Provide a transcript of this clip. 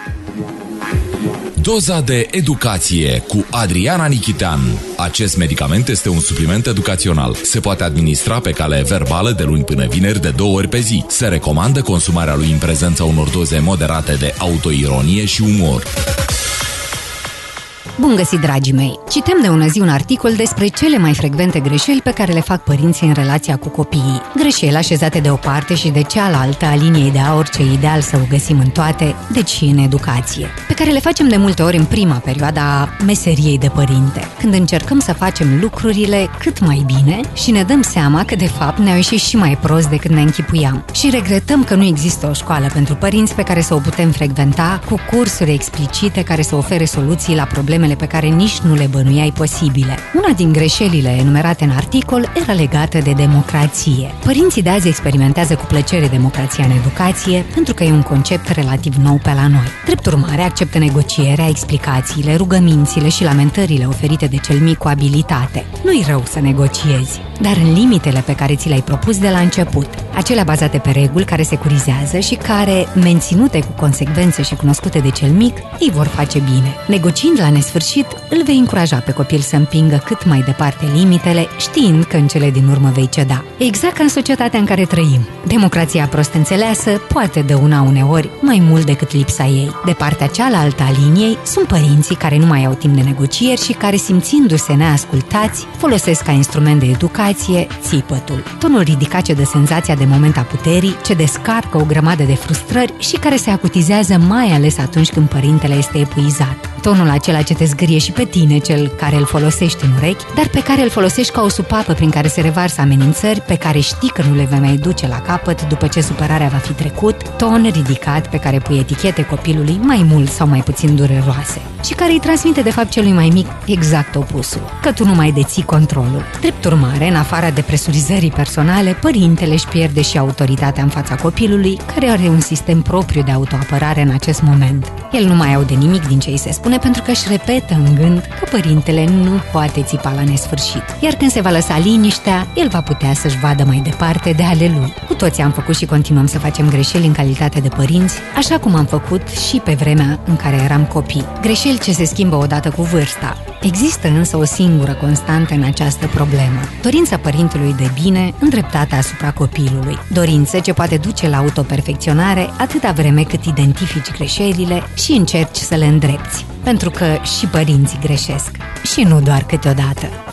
Doza de educație cu Adriana Nichitean. Acest medicament este un supliment educațional. Se poate administra pe cale verbală de luni până vineri de 2 ori pe zi. Se recomandă consumarea lui în prezența unor doze moderate de autoironie și umor. Bun găsit, dragii mei! Citem de ună zi un articol despre cele mai frecvente greșeli pe care le fac părinții în relația cu copiii. Greșeli așezate de o parte și de cealaltă a liniei de aur, ce ideal să o găsim în toate, deci și în educație, pe care le facem de multe ori în prima perioadă a meseriei de părinte, când încercăm să facem lucrurile cât mai bine și ne dăm seama că de fapt ne-au ieșit și mai prost decât ne închipuiam. Și regretăm că nu există o școală pentru părinți pe care să o putem frecventa, cu cursuri explicite care să ofere soluții la probleme pe care nici nu le bănuiai posibile. Una din greșelile enumerate în articol era legată de democrație. Părinții de azi experimentează cu plăcere democrația în educație, pentru că e un concept relativ nou pe la noi. Drept urmare, acceptă negocierea, explicațiile, rugămințile și lamentările oferite de cel mic cu abilitate. Nu-i rău să negociezi, dar în limitele pe care ți le-ai propus de la început, acelea bazate pe reguli care securizează și care, menținute cu consecvență și cunoscute de cel mic, îi vor face bine. Negociind la nesfârșit, îl vei încuraja pe copil să împingă cât mai departe limitele, știind că în cele din urmă vei ceda. Exact ca în societatea în care trăim. Democrația prost înțeleasă poate dăuna uneori mai mult decât lipsa ei. De partea cealaltă a liniei sunt părinții care nu mai au timp de negocieri și care, simțindu-se neascultați, folosesc ca instrument de educație țipătul. Tonul ridicat ce dă senzația de moment a puterii, ce descarcă o grămadă de frustrări și care se acutizează mai ales atunci când părintele este epuizat. Tonul acela ce te zgârie și pe tine, cel care îl folosești în urechi, dar pe care îl folosești ca o supapă prin care se revarsă amenințări pe care știi că nu le vei mai duce la capăt după ce supărarea va fi trecut, ton ridicat pe care pui etichete copilului mai mult sau mai puțin dureroase și care îi transmite de fapt celui mai mic exact opusul, că tu nu mai deții controlul. Drept urmare, în afara depresurizării personale, părintele își pierde și autoritatea în fața copilului, care are un sistem propriu de autoapărare în acest moment. El nu mai aude nimic din ce îi se spune pentru că își repetă în gând că părintele nu poate țipa la nesfârșit. Iar când se va lăsa liniștea, el va putea să-și vadă mai departe de ale lui. Cu toții am făcut și continuăm să facem greșeli în calitate de părinți, așa cum am făcut și pe vremea în care eram copii. Greșeli ce se schimbă odată cu vârsta. Există însă o singură constantă în această problemă: dorința părintelui de bine îndreptată asupra copilului. Dorință ce poate duce la autoperfecționare atâta vreme cât identifici greșelile și încerci să le îndrepți. Pentru că și părinții greșesc. Și nu doar câteodată.